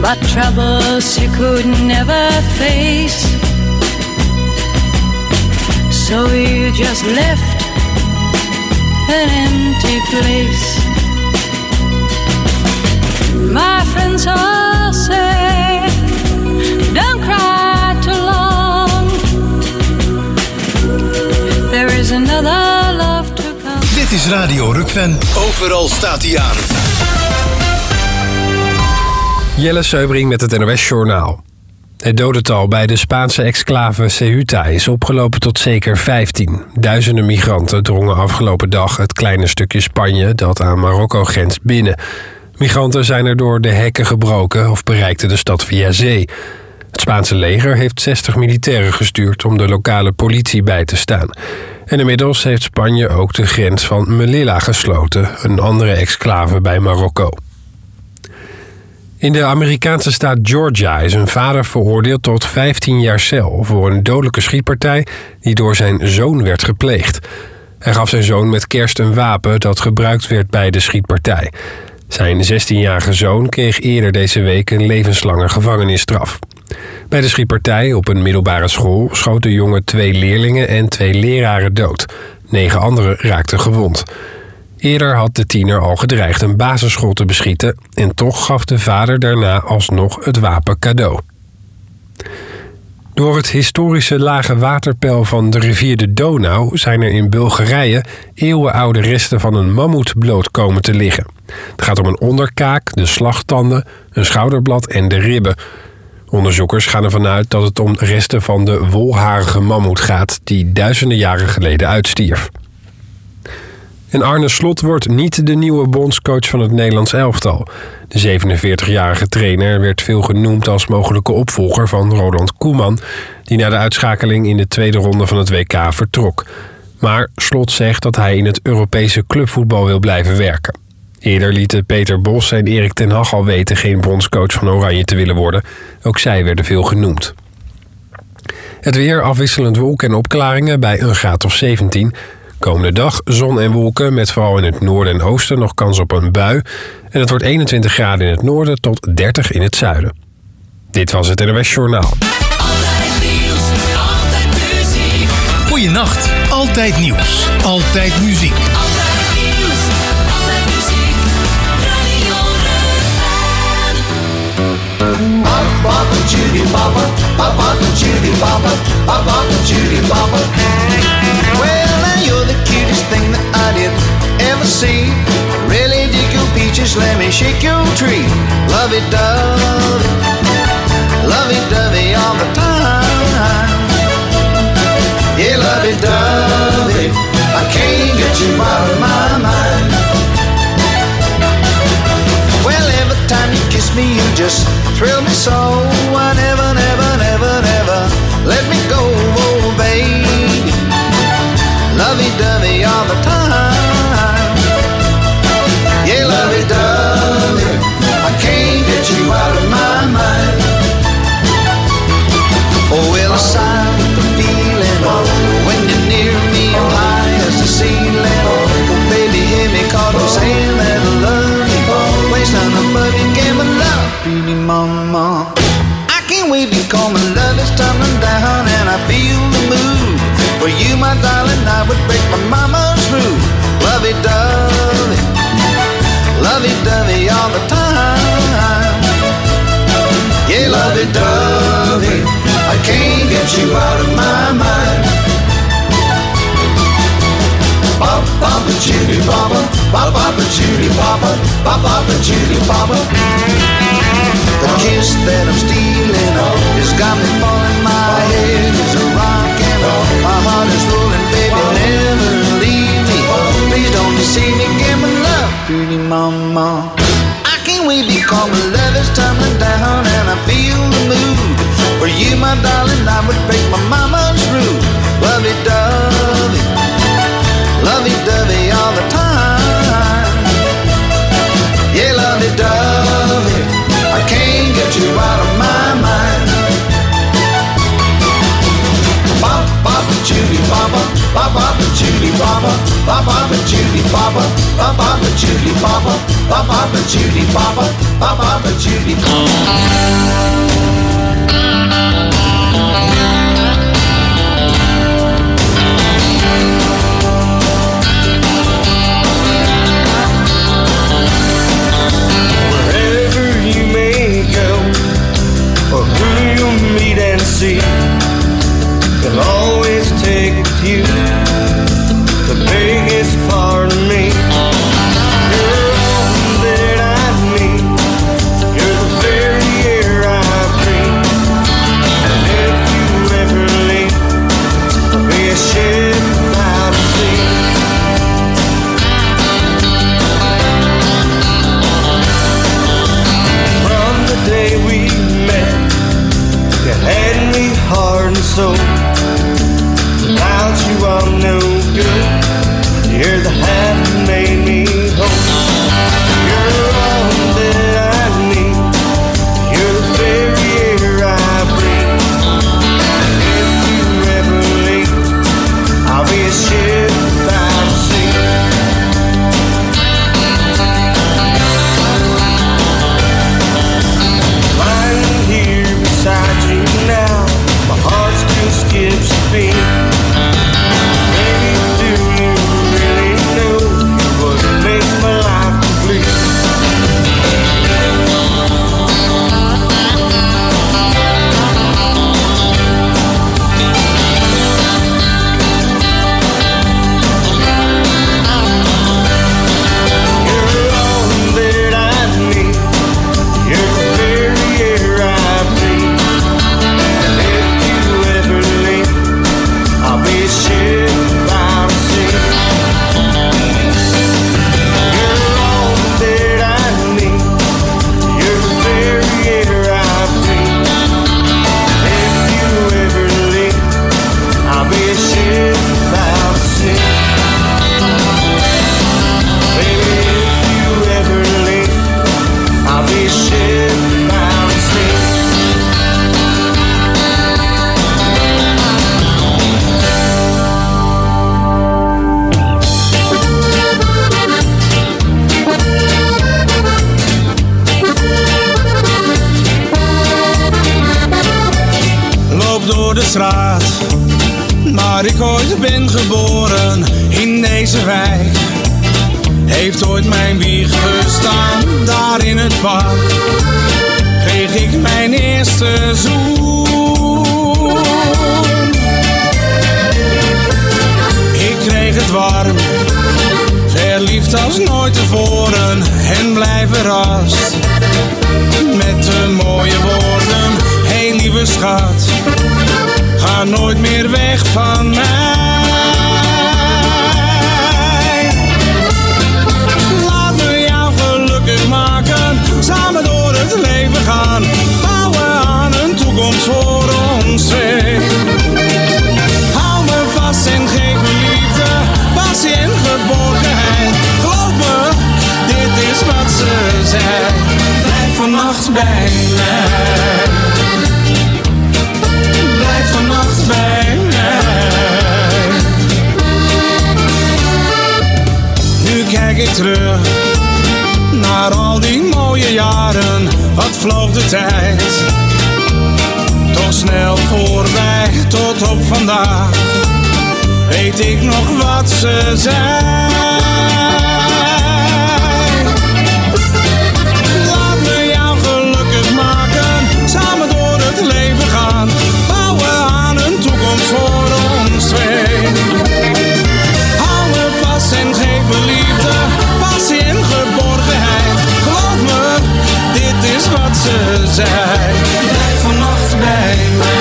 but troubles you could never face. So you just left an empty place. My friends all say, don't cry too long. There is another love to come. Dit is Radio Rukven. Overal staat hij aan. Jelle Seubring met het NOS Journaal. Het dodental bij de Spaanse exclave Ceuta is opgelopen tot zeker 15. Duizenden migranten drongen afgelopen dag het kleine stukje Spanje dat aan Marokko grenst binnen. Migranten zijn er door de hekken gebroken of bereikten de stad via zee. Het Spaanse leger heeft 60 militairen gestuurd om de lokale politie bij te staan. En inmiddels heeft Spanje ook de grens van Melilla gesloten, een andere exclave bij Marokko. In de Amerikaanse staat Georgia is een vader veroordeeld tot 15 jaar cel voor een dodelijke schietpartij die door zijn zoon werd gepleegd. Hij gaf zijn zoon met kerst een wapen dat gebruikt werd bij de schietpartij. Zijn 16-jarige zoon kreeg eerder deze week een levenslange gevangenisstraf. Bij de schietpartij op een middelbare school schoot de jongen 2 leerlingen en 2 leraren dood. 9 anderen raakten gewond. Eerder had de tiener al gedreigd een basisschool te beschieten en toch gaf de vader daarna alsnog het wapen cadeau. Door het historische lage waterpeil van de rivier de Donau zijn er in Bulgarije eeuwenoude resten van een mammoet bloot komen te liggen. Het gaat om een onderkaak, de slagtanden, een schouderblad en de ribben. Onderzoekers gaan ervan uit dat het om resten van de wolharige mammoet gaat die duizenden jaren geleden uitstierf. En Arne Slot wordt niet de nieuwe bondscoach van het Nederlands elftal. De 47-jarige trainer werd veel genoemd als mogelijke opvolger van Ronald Koeman, die na de uitschakeling in de tweede ronde van het WK vertrok. Maar Slot zegt dat hij in het Europese clubvoetbal wil blijven werken. Eerder lieten Peter Bos en Erik ten Hag al weten geen bondscoach van Oranje te willen worden. Ook zij werden veel genoemd. Het weer, afwisselend wolken en opklaringen bij een graad of 17. Komende dag zon en wolken met vooral in het noorden en oosten nog kans op een bui. En het wordt 21 graden in het noorden tot 30 in het zuiden. Dit was het NOS Journaal. Altijd nieuws, altijd muziek. Goeienacht, altijd nieuws, altijd muziek. Altijd nieuws, altijd muziek. Radio Rukven. Papa, Judy, Papa, Papa, Judy, Papa, Papa, Judy, Papa. You're the cutest thing that I did ever see. Really dig your peaches, let me shake your tree. Lovey-dovey all the time. Yeah, lovey-dovey, I can't get you out of my mind. Well, every time you kiss me, you just thrill me so. I never let me go, oh baby. Lovey-dovey all the time. Yeah, lovey-dovey, I can't get you out of my mind. Oh, well, I sigh with the feeling when you're near me, I'm high as the ceiling. Oh, baby, hear me 'cause I'm saying that I love you. Place on the buggy, give me love, pretty mama. I can't wait because my love is tumbling down and I feel the mood. For you, my darling, I would break my mama's rule. Lovey-dovey, lovey-dovey all the time. Yeah, lovey-dovey, I can't get you out of my mind. Pop, papa, Judy, papa, pop, papa, Judy, papa, pop, papa, Judy, papa. The kiss that I'm stealing has got me falling. My head is a rockin', my heart is rolling, baby, never leave me. Please don't deceive me, give me love, pretty mama. I can't wait because my love is tumbling down and I feel the mood. For you, my darling, I would break my mama's rule. Lovey-dovey, lovey-dovey all the time. Yeah, lovey-dovey, I can't get you out of my mind. Pop, papa, Judy, papa, pop, papa, Judy, papa, pop, papa, Judy, papa, pop, papa, Judy, papa, pop, papa, Judy, papa, pop, papa, Judy. Judy Papa. Will always take with you the biggest part of me. You're all that I need. You're the very air I breathe. And if you ever leave, I'll be a ship without a sea. From the day we met, you had me heart and soul. Without you I'm no good. You're the half that made me whole. You're all that I need. You're the very air I breathe. And if you ever leave, I'll be a ship without a sea. Lying here beside you now, my heart still skips a beat. Baby, do you really know what makes my life complete? You're all that I need. You're the very air I breathe. And if you ever leave, I'll be a ship without a sea. You're all that I need. You're the very air I breathe. If you ever leave, I'll be a ship without a sea. Baby, if you ever leave, I'll be a ship without a sea. Loop door de straat, waar ik ooit ben geboren, in deze wijk. Heeft ooit mijn wieg gestaan, daar in het park. Kreeg ik mijn eerste zoen. Ik kreeg het warm, verliefd als nooit tevoren. En blijf verrast, met de mooie woorden. Hey lieve schat, ga nooit meer weg van mij. Laat me jou gelukkig maken, samen door het leven gaan. Bouwen aan een toekomst voor ons twee. Hou me vast en geef me liefde, passie en geborgenheid. Geloof me, dit is wat ze zei. Blijf vannacht bij mij. Blijf vannacht bij mij. Nu kijk ik terug naar al die mooie jaren. Wat vloog de tijd toch snel voorbij, tot op vandaag. Weet ik nog wat ze zei? Laat me jou gelukkig maken, samen door het leven gaan. Bouwen aan een toekomst voor ons twee. Hou me vast en geef me liefde, passie en geborgenheid. Geloof me, dit is wat ze zei. Blijf vannacht bij mij.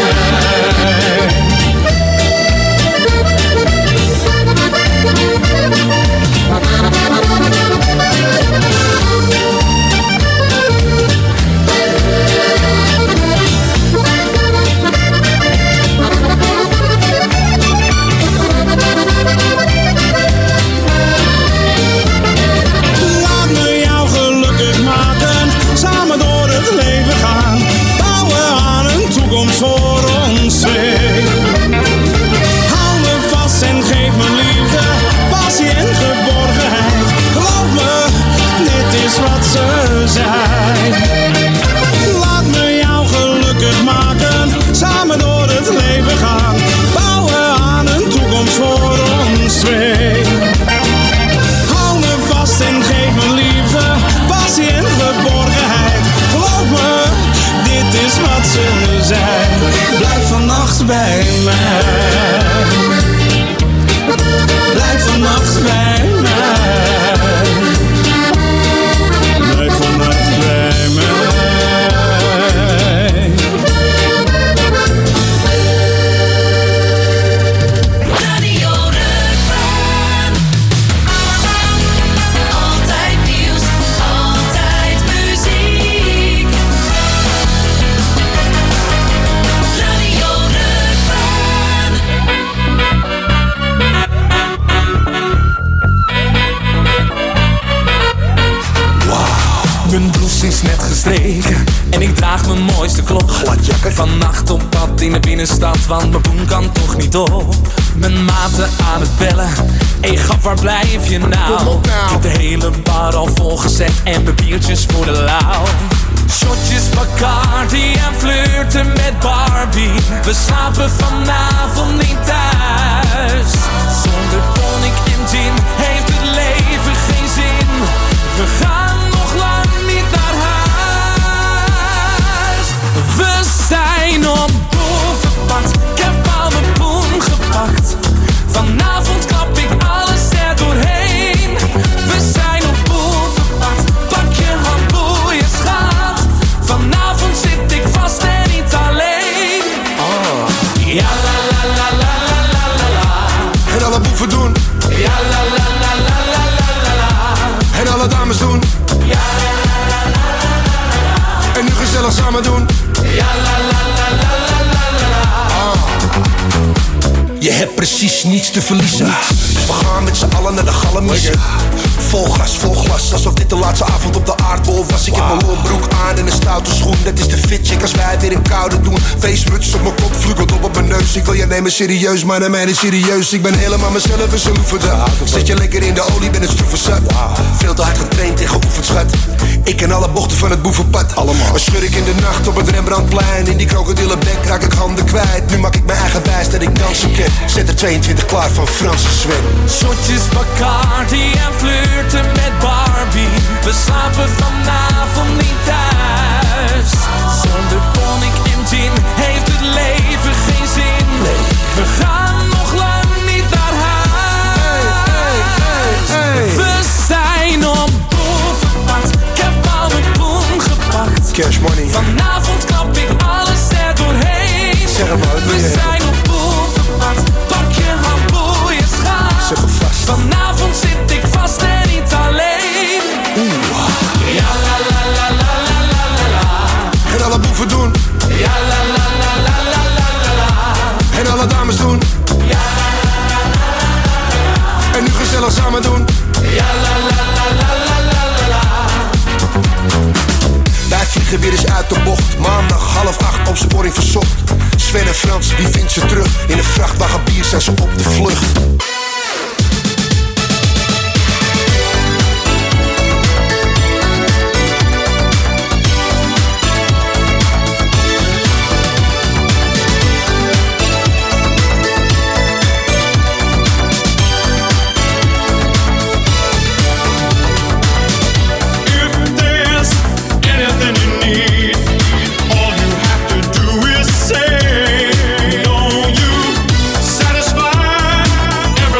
Laat me jou gelukkig maken, samen door het leven gaan. En ik draag mijn mooiste klok. Gladjakker. Vannacht op pad in de binnenstad, want mijn boem kan toch niet op. Mijn maten aan het bellen. Hey grap, waar blijf je nou? Kom op nou. Ik heb de hele bar al volgezet en mijn biertjes voor de lauw. Shotjes Bacardi en flirten met Barbie. We slapen vanavond niet thuis. Zonder tonic en gin heeft het leven geen zin. We gaan nog lang niet naar huis. We zijn op boel verpakt. Ik heb al mijn poen gepakt. Vanavond klap ik alles er doorheen. We zijn op boel verpakt. Pak je handboeien, schat. Vanavond zit ik vast en niet alleen. Oh. Ja la la la la la la la la. En alle boeven doen. Ja la la la la la la la la. En alle dames doen. Ja la la la la la la. En nu gezellig samen doen. Ja la la la la la la la la. Je hebt precies niets te verliezen. Dus we gaan met z'n allen naar de galamissen. Vol gas, vol glas, alsof dit de laatste avond op de aardbol was. Ik heb mijn loorbroek aan en een stoute schoen. Dat is de fit check als wij weer een koude doen. Feestmuts op mijn kop, vlugelt op mijn neus. Ik wil je nemen serieus, maar neem mij niet serieus. Ik ben helemaal mezelf en zo oefenen. Zit je lekker in de olie, ben het stroeven zat. Veel te hard getraind en geoefend, schat. Ik ken alle bochten van het boevenpad. Allemaal. Een schurk in de nacht op het Rembrandtplein. In die krokodillenbek raak ik handen kwijt. Nu maak ik mijn eigen wijs dat ik dansen ken. Zet er 22 klaar van Franse Sven. Shotjes Bacardi en flirten met Barbie. We slapen vanavond niet thuis. Zonder tonic en gin heeft het leven geen zin. We gaan nog lang niet naar huis. We zijn op boel verpakt. Ik heb al mijn poen gepakt. Cash money. Vanavond klap ik alles er doorheen. Zeg hem uit, we zijn op boel verpakt. Pak je handboeien, schat. Zeg hem vast. Vanavond zit ik vast en niet alleen. Ja la la la la la la la la. En alle boeven doen. Ja la la la la la la la la. En alle dames doen. Ja la la la la la la la. En nu gezellig samen doen. Ja la la la la la la la la. Wij vliegen weer eens uit de bocht. Maandag 7:30 opsporing verzocht. Sven en Frans, die vindt ze terug. In een vrachtwagen bier zijn ze op de vlucht. Satisfy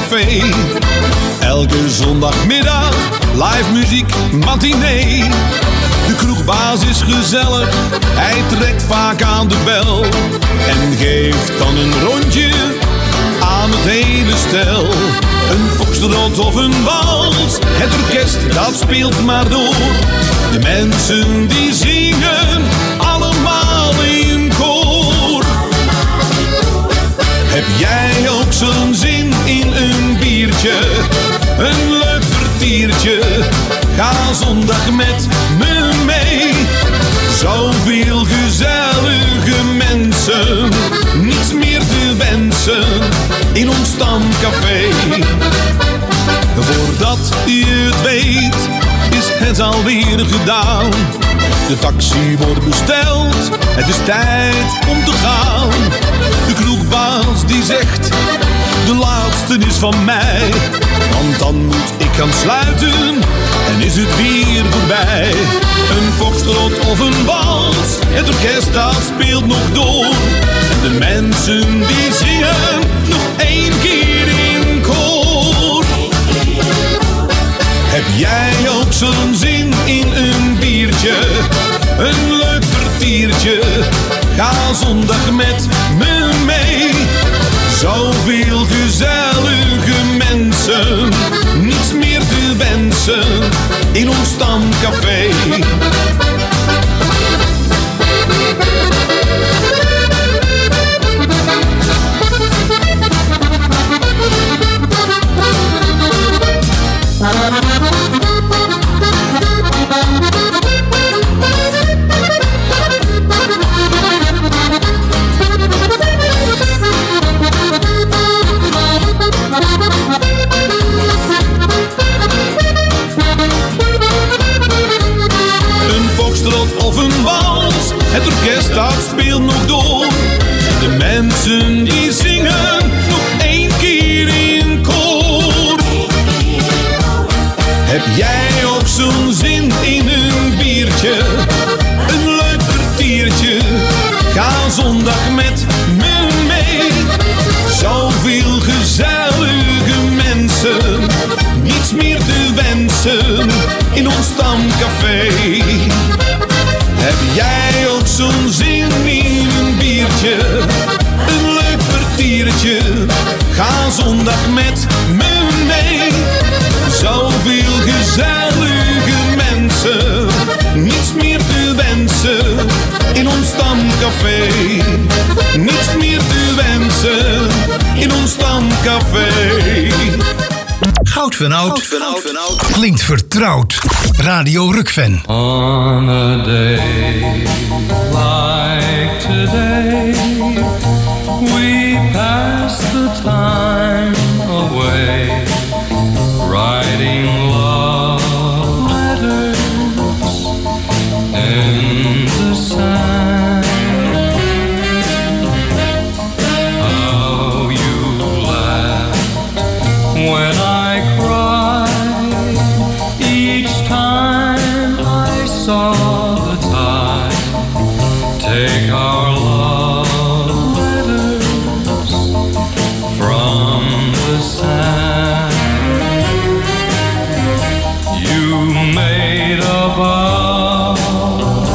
Café. Elke zondagmiddag live muziek matinee. De kroegbaas is gezellig, hij trekt vaak aan de bel en geeft dan een rondje aan het hele stel. Een foxtrot of een wals, het orkest dat speelt maar door. De mensen die zingen allemaal in koor. Heb jij ook zo'n zin in een biertje, een leuk vertiertje? Ga zondag met me mee. Zoveel gezellige mensen, niets meer te wensen in ons stamcafé. Voordat je het weet, is het alweer gedaan. De taxi wordt besteld, het is tijd om te gaan. De kroegbaas die zegt, de laatste is van mij. Want dan moet ik gaan sluiten en is het weer voorbij. Een foxtrot of een wals, het orkest dat speelt nog door. En de mensen die zingen nog één keer in koor. Heb jij ook zo'n zin in een biertje, een leuk vertiertje? Ga zondag met me mee. Zoveel gezellige mensen, niets meer te wensen in ons stamcafé. Of een wals, het orkest dat speelt nog door. De mensen die zingen nog één keer in koor. Heb jij ook zo'n zin in een biertje, een leuk vertiertje? Ga zondag met me mee. Zoveel gezellige mensen, niets meer te wensen in ons stamcafé. Heb jij ook zo'n zin in een biertje, een leuk vertiertje? Ga zondag met me mee. Zoveel gezellige mensen, niets meer te wensen in ons stamcafé. Niets meer te wensen in ons stamcafé. Goud van Oud klinkt vertrouwd. Radio Rukven. On a day like today, we pass the time away, writing love letters in the sand. How you laughed when I cried each time I saw the tide take our love letters from the sand. You made a vow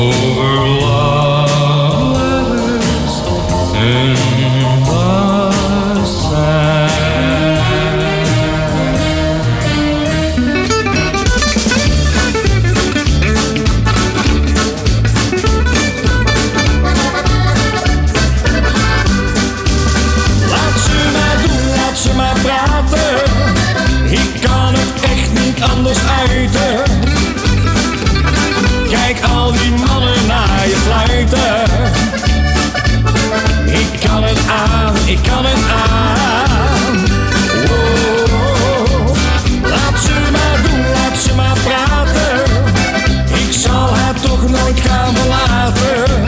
over love letters in the sand. Laat ze maar praten, ik kan het echt niet anders uiten. Kijk al die mannen naar je fluiten. Ik kan het aan, ik kan het aan. Oh, laat ze maar doen, laat ze maar praten. Ik zal haar toch nooit gaan verlaten.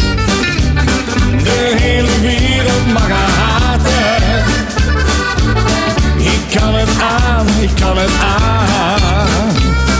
De hele wereld mag haar haten. Ik kan het aan, ik kan het aan.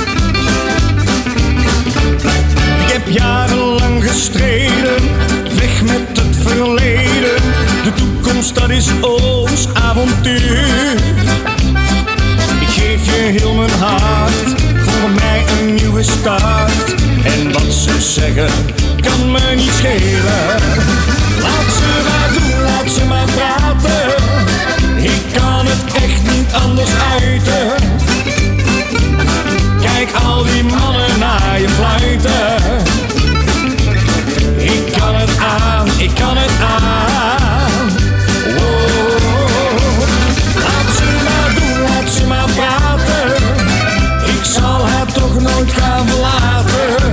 Ik heb jarenlang gestreden, weg met het verleden. De toekomst dat is ons avontuur. Ik geef je heel mijn hart, voor mij een nieuwe start. En wat ze zeggen, kan me niet schelen. Laat ze maar doen, laat ze maar praten. Ik kan het echt niet anders uiten. Kijk al die mannen naar je fluiten. Ik kan het aan, ik kan het aan. Oh, laat ze maar doen, laat ze maar praten. Ik zal haar toch nooit gaan verlaten.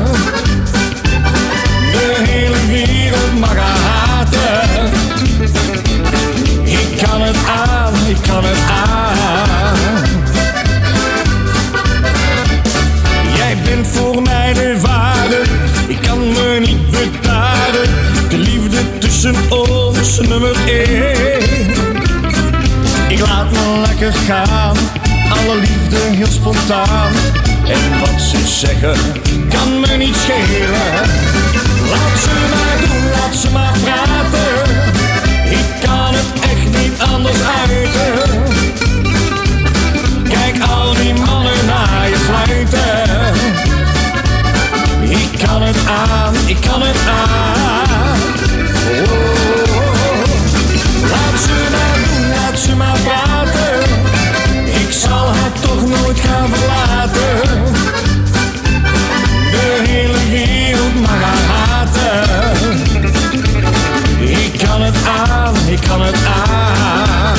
De hele wereld mag haar haten. Ik kan het aan, ik kan het aan. Jij bent voor mij de ware, ik kan me niet bedaren. De liefde tussen ons nummer 1. Ik laat me lekker gaan, alle liefde heel spontaan. En wat ze zeggen, kan me niet schelen. Laat ze maar doen, laat ze maar praten. Ik kan het echt niet anders uiten. Kijk al die mannen naar je fluiten. Ik kan het aan, ik kan het aan. Oh, laat ze maar doen, laat ze maar praten. Ik zal haar toch nooit gaan verlaten. De hele wereld mag haar haten. Ik kan het aan, ik kan het aan.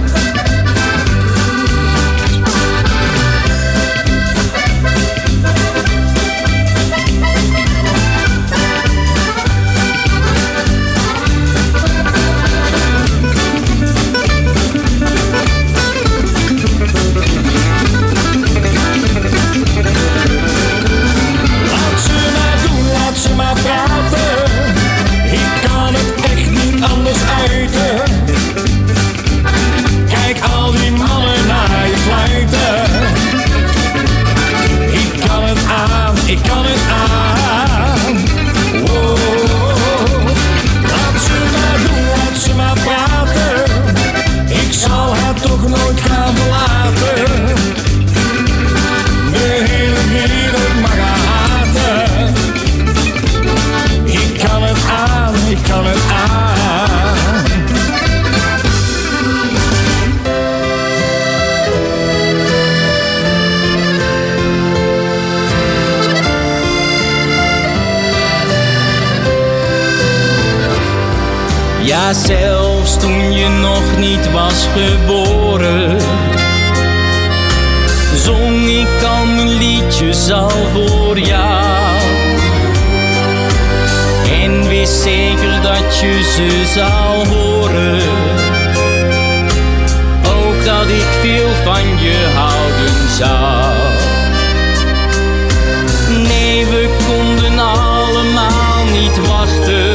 Laat ze maar doen, laat ze maar praten. Ik kan het echt niet anders uiten. Kijk al die mannen naar je fluiten. Ik kan het aan, ik kan het aan. Oh, laat ze maar doen, laat ze maar praten. Ik zal haar toch nooit gaan verlaten. De hele wereld mag haar haten. Ik kan het aan, ik kan het aan. Ja, zelfs toen je nog niet was geboren, zong ik al mijn liedjes al voor jou. En wist zeker dat je ze zou horen. Ook dat ik veel van je houden zou. Nee, we konden allemaal niet wachten.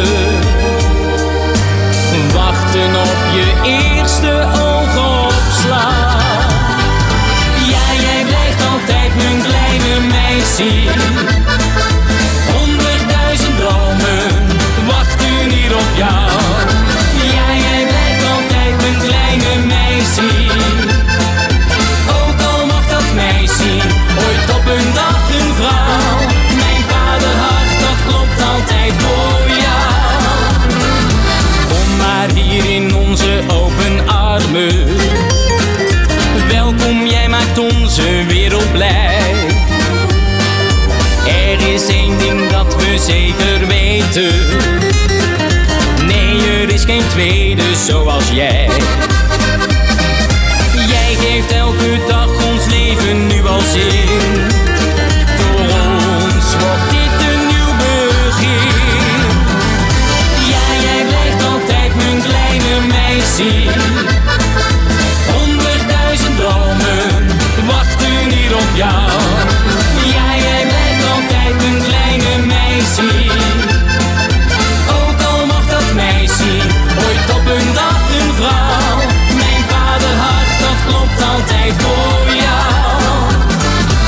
Wachten op je eerste oogopslag. Ja, jij blijft altijd mijn kleine meisje. 100.000 dromen wachten hier op jou. Ja, jij blijft altijd mijn kleine meisje. Ook al mag dat meisje ooit op een dag een vrouw. Mijn vaderhart dat klopt is geen tweede zoals jij. Jij geeft elke dag ons leven nu al zin. Voor ons wordt dit een nieuw begin. Ja, jij blijft altijd mijn kleine meisje. 100.000 dromen wachten hier op jou. Ja, jij blijft altijd mijn kleine meisje. Ook al mag dat meisje ooit op een dag een vrouw. Mijn vaderhart, dat klopt altijd voor jou.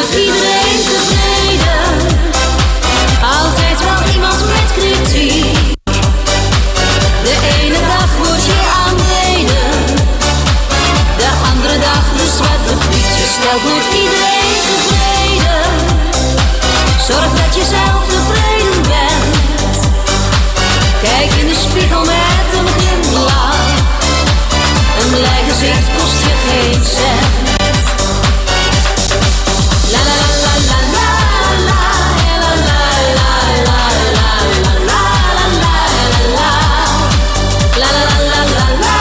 nooit iedereen tevreden. Altijd wel iemand met kritiek. De ene dag word je aanbeden, de andere dag de zwarte piet. Je stelt nooit iedereen tevreden. Zorg dat je zelf tevreden bent. Kijk in de spiegel met een glimlach. Een blij gezicht kost je geen cent. La la la la la la la la la la la la la la la la la la la la.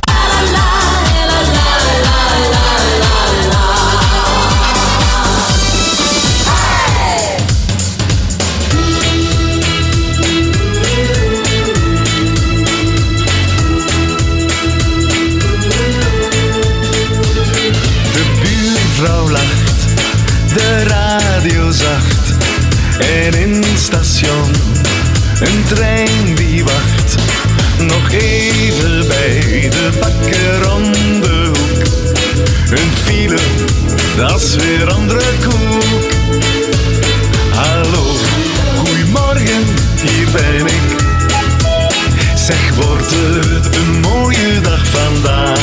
Vrouw lacht, de radio zacht en in het station een trein die wacht. Nog even bij de bakker om de hoek. Een file, dat is weer andere koek. Hallo, goeiemorgen, hier ben ik. Zeg, wordt het een mooie dag vandaag?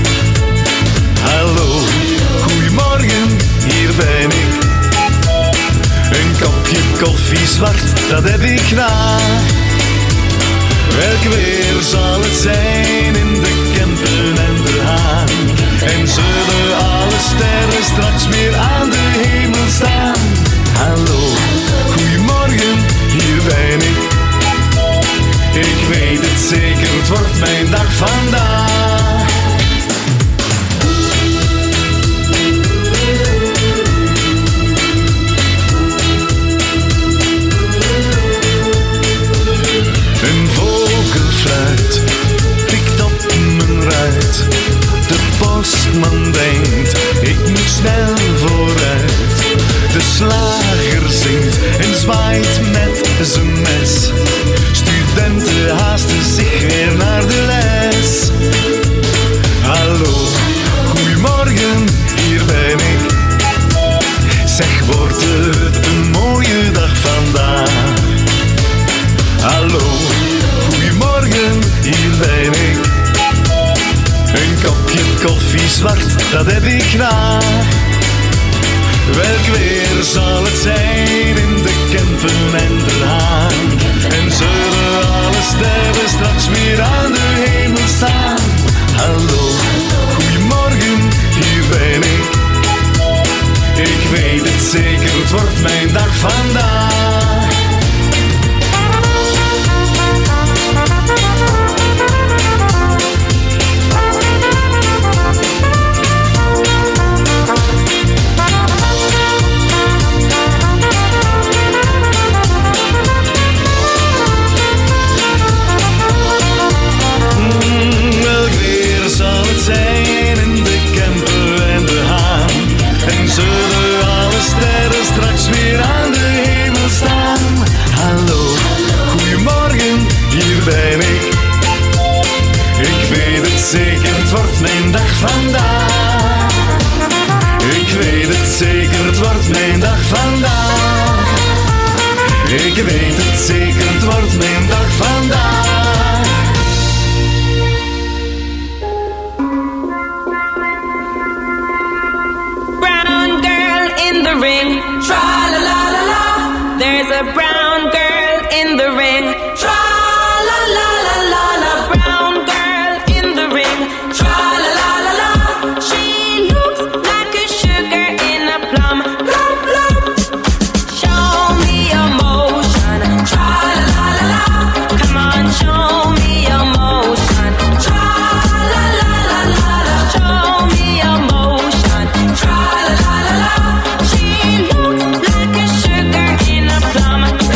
Hallo, goeiemorgen, hier ben ik. Een kopje koffie zwart, dat heb ik graag. Welk weer zal het zijn in de Kempen en de Haan? En zullen alle sterren straks weer aan de hemel staan? Hallo, goeiemorgen, hier ben ik. Ik weet het zeker, het wordt mijn dag vandaag. Een vogelfluit pikt op mijn ruit. De postman denkt, ik moet snel vooruit. De slager zingt en zwaait met zijn mes. Studenten haasten zich weer naar de les. Hallo, goeiemorgen, hier ben ik. Zeg, wordt het een mooie dag vandaag? Hallo, goeiemorgen, hier ben ik. Een kopje koffie zwart, dat heb ik graag. Welk weer zal het zijn in de Kempen en de Haan? En zullen alle sterren straks weer aan de hemel staan? Hallo, goeiemorgen, hier ben ik. Ik weet het zeker, het wordt mijn dag vandaag. Welk weer zal het zijn in de Kempen en de Haan? En zullen alle sterren straks weer aan de hemel staan? Hallo, goeiemorgen, hier ben ik. Ik weet het zeker, het wordt mijn dag vandaag. Ik weet het zeker, het wordt mijn dag vandaag. Ik weet het zeker, het wordt mijn dag vandaag. Brown girl in the ring, tra la la la la. There's a brown girl in the ring, tra la la la la la. Brown girl in the ring, tra la la la la. She looks like a sugar in a plum, plum plum. Show me emotion, tra la la la la. Come on, show me emotion, tra la la la la la. Show me emotion, tra la la la la. She looks like a sugar in a plum.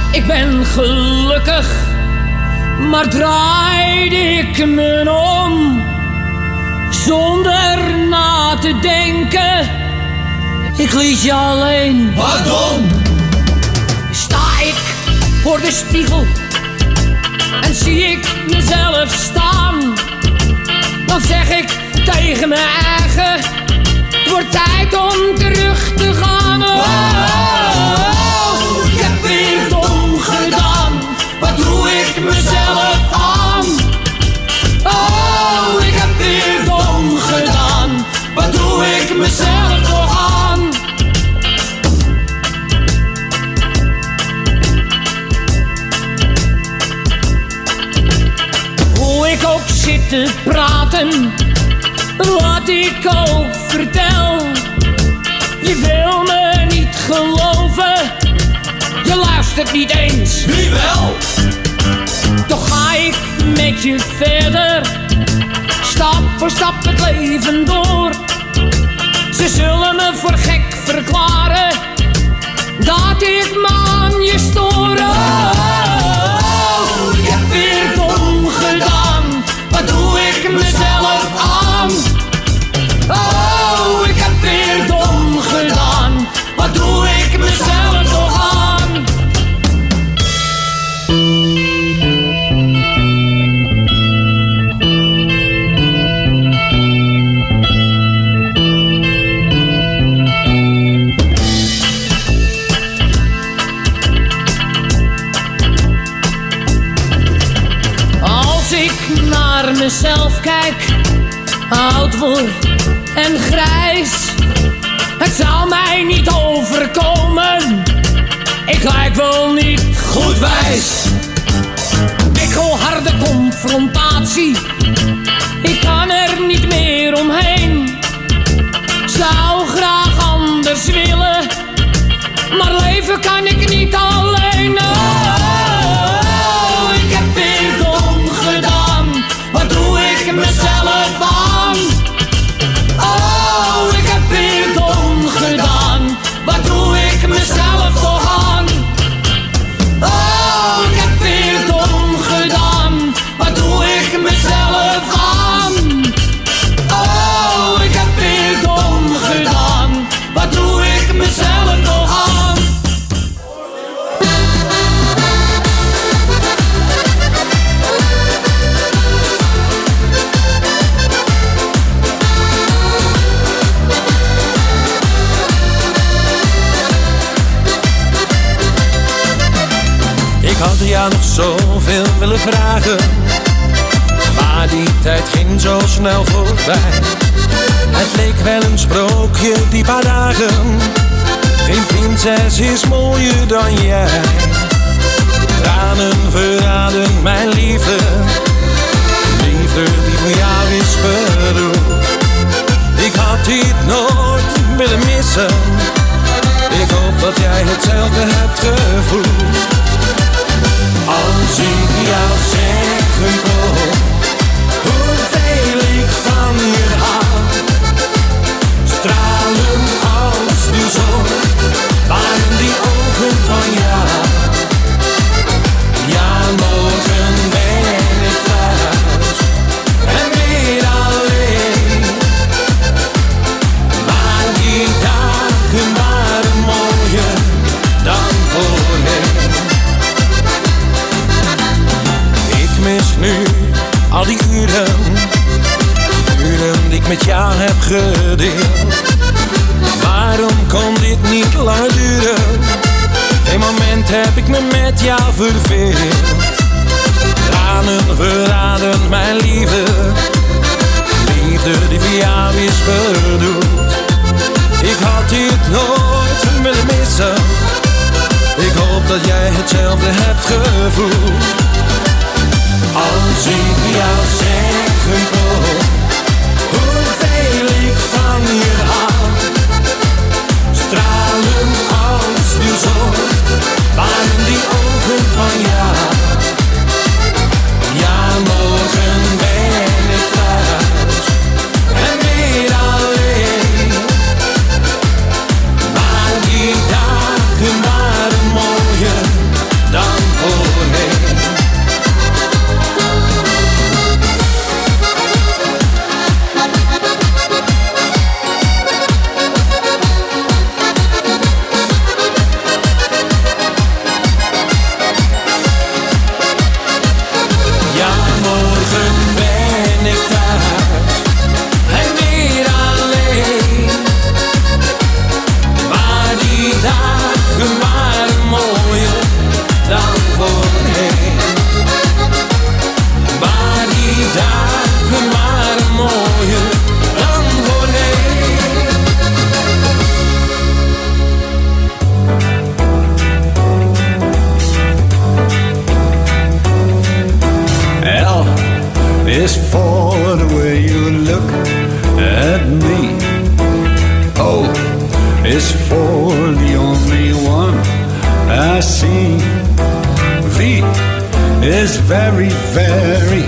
ik ben gelukkig, maar draaide ik me om, zonder na te denken, ik liet je alleen. Waarom? Sta ik voor de spiegel en zie ik mezelf staan, dan zeg ik tegen me eigen, het wordt tijd om terug te gaan. Oh, ik heb weer dom gedaan, wat doe ik mezelf aan? Oh, ik heb weer dom gedaan, wat doe ik mezelf toch aan? Hoe ik ook zit te praten, wat ik ook vertel, je wil me niet geloven, je luistert niet eens. Wie wel? Toch ga ik met je verder, stap voor stap het leven door. Ze zullen me voor gek verklaren, dat ik me aan je stoor. Oh, ik heb weer dom gedaan, wat doe ik mezelf aan? Oh, ik heb weer dom gedaan, wat doe ik mezelf toch aan? Als ik naar mezelf kijk, oud word en grijs, het zou mij niet overkomen, ik lijk wel niet goed wijs. Ik wil harde confrontatie, ik kan er niet meer omheen. Zou graag anders willen, maar leven kan ik niet alleen. Oh, ik heb weer dom gedaan, wat doe ik mezelf aan? Oh, ik heb weer dom gedaan, wat doe ik mezelf toch aan? Oh, ik heb weer dom gedaan, wat doe ik mezelf aan? Oh, ik heb weer dom gedaan, wat doe ik mezelf toch aan? Ik had jou nog zoveel willen vragen, maar die tijd ging zo snel voorbij. Het leek wel een sprookje die paar dagen, geen prinses is mooier dan jij. Tranen verraden mijn liefde, liefde die voor jou is bedoeld. Ik had dit nooit willen missen, ik hoop dat jij hetzelfde hebt gevoeld. Als ik jou zeggen kon, hoeveel ik van je hou, stralen als de zon, waren die ogen van jou. Ja, morgen ben ik thuis en weer alleen, maar die dagen waren mooier dan voorheen. Ik mis nu al die uren, uren die ik met jou heb gedeeld. Waarom kon dit niet langer duren? Geen moment heb ik me met jou verveeld. Tranen verraden mijn liefde, liefde die voor jou is bedoeld. Ik had dit nooit willen missen, ik hoop dat jij hetzelfde hebt gevoeld. Als ik jou zeggen kon, hoeveel ik van je hou, stralen als de zon, waren die ogen van jou. Ja, morgen ben ik thuis en weer alleen, maar die dagen waren mooier dan at me. O is for the only one I see. V is very, very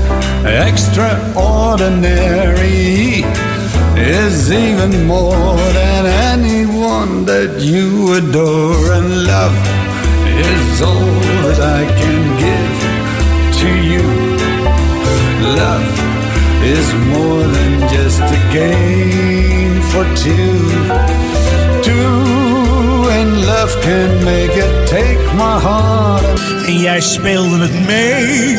extraordinary. E is even more than anyone that you adore. And love is all that I can give to you. Love is more than just a game for two. Two and love can make it, take my heart. En jij speelde het mee.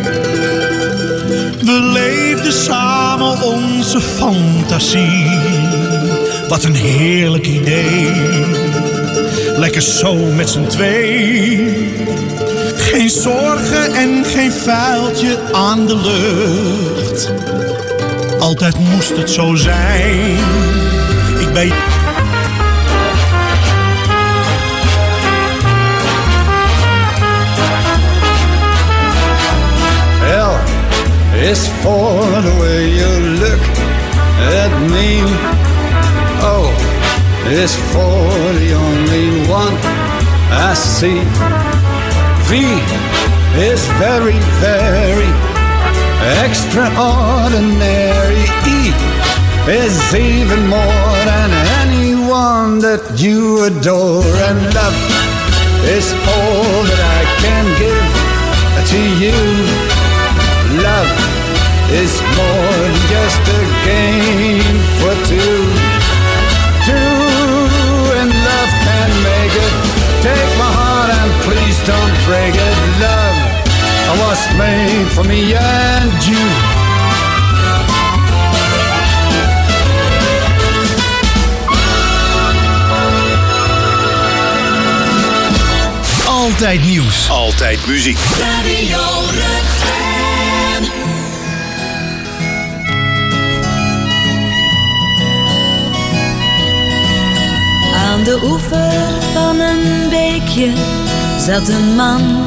We leefden samen onze fantasie. Wat een heerlijk idee. Lekker zo met z'n twee. Geen zorgen en geen vuiltje aan de lucht. Altijd moest het zo zijn. Ik ben... L is for the way you look at me. O is for the only one I see. V is very, very extraordinary. E is even more than anyone that you adore. And love is all that I can give to you. Love is more than just a game for two. Two and love can make it. Take my heart and please don't break it. Love was made for me and you. Altijd nieuws. Altijd muziek. Radio Rukven. Aan de oever van een beekje zat een man.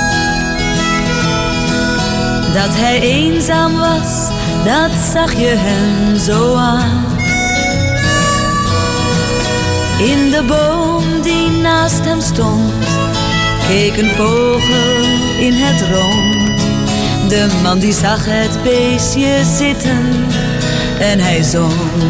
Dat hij eenzaam was, dat zag je hem zo aan. In de boom die naast hem stond, keek een vogel in het rond. De man die zag het beestje zitten en hij zong.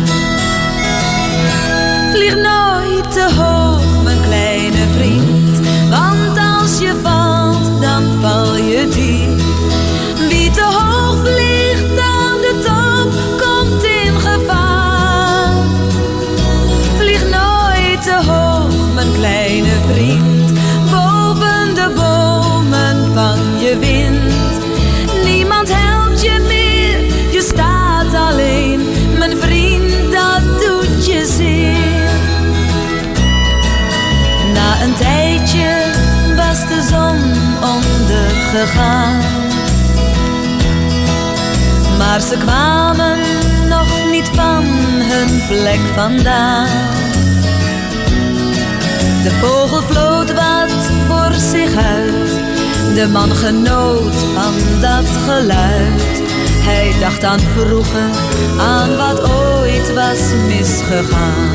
Vlieg nooit te hoog, mijn kleine vriend, want als je valt, dan val je diep. Wie te hoog vliegt aan de top, komt in gevaar. Vlieg nooit te hoog, mijn kleine vriend, boven de bomen vang je wind. Niemand helpt je meer, je staat alleen, mijn vriend, dat doet je zeer. Na een tijdje was de zon ondergegaan, maar ze kwamen nog niet van hun plek vandaan. De vogel floot wat voor zich uit, de man genoot van dat geluid. Hij dacht aan vroeger, aan wat ooit was misgegaan.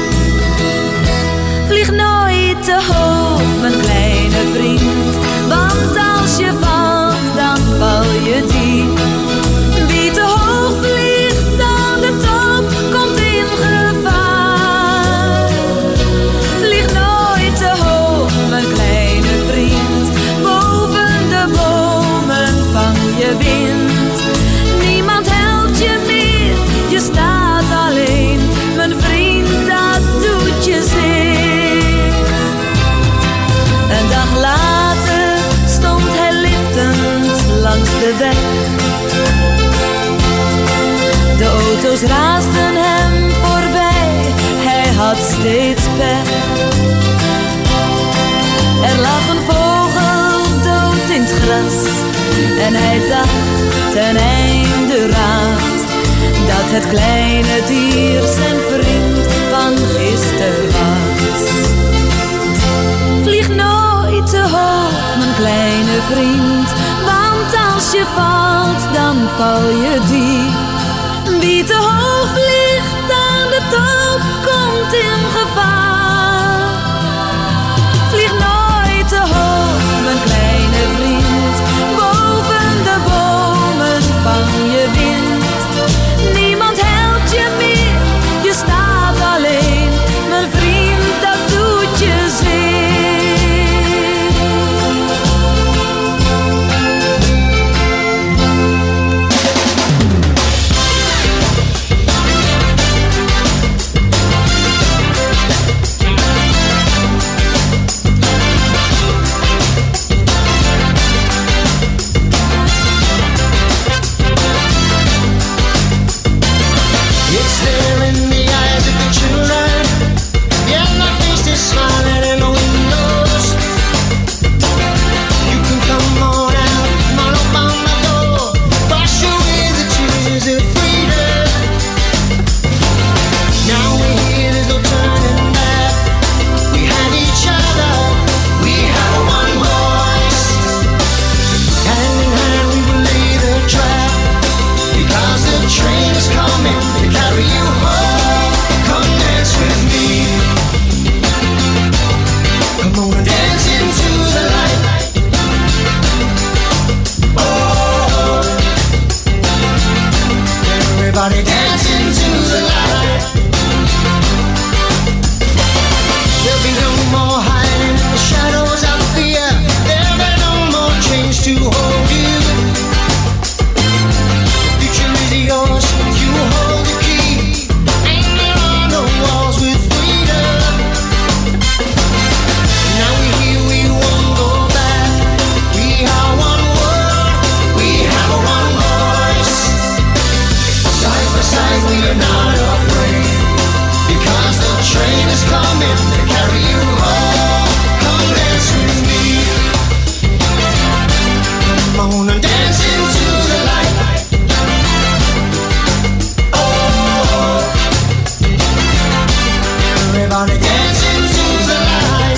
Vlieg nooit te hoog, mijn kleine vriend, want als je valt, dan val je diep. Wie te hoog vliegt aan de top, komt in gevaar. Vlieg nooit te hoog, mijn kleine vriend, boven de bomen vang je wind. Niemand helpt je meer, je staat alleen, mijn vriend, dat doet je zeer. Een dag later stond hij liftend langs de weg. De auto's raasden hem voorbij, hij had steeds pech. Er lag een vogel dood in het gras en hij dacht ten einde raad dat het kleine dier zijn vriend van gisteren was. Vlieg nooit te hoog, mijn kleine vriend, want als je valt, dan val je diep. Wie te hoog vliegt, coming to carry you home. Come dance with me. Come on and dance into the light. Oh, everybody dance into the light.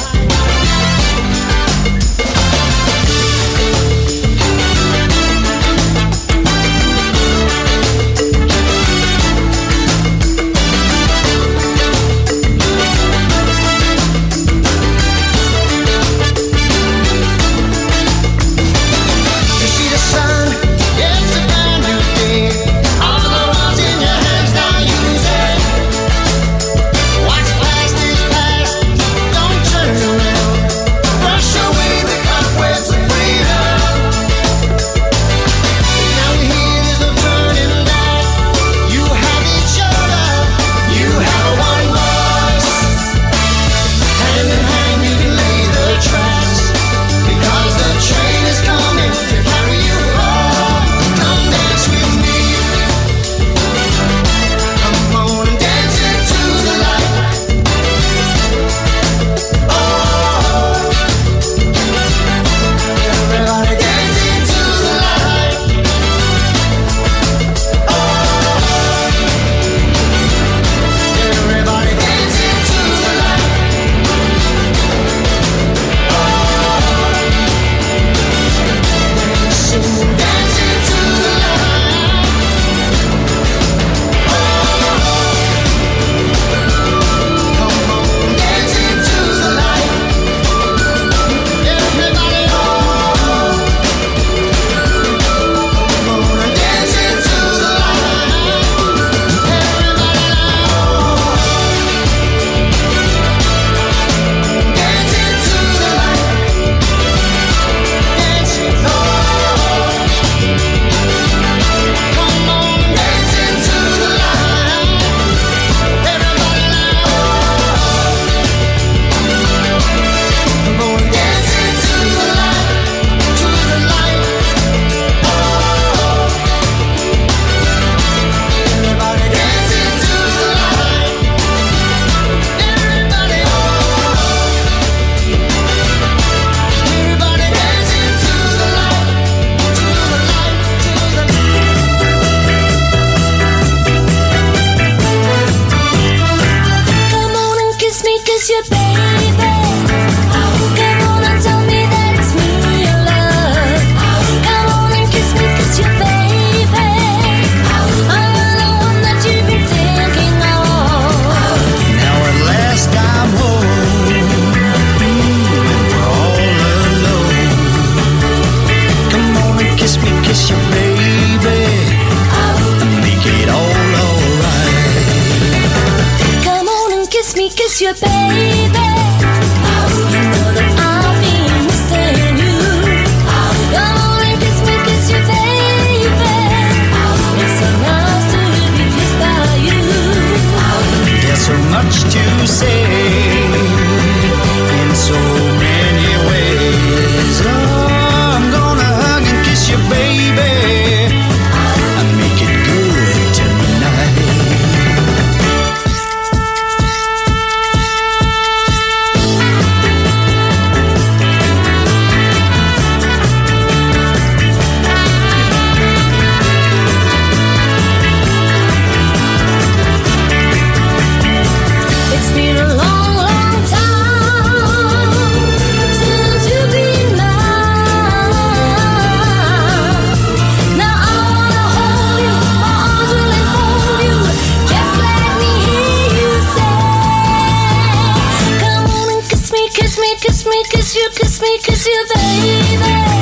Kiss you, baby.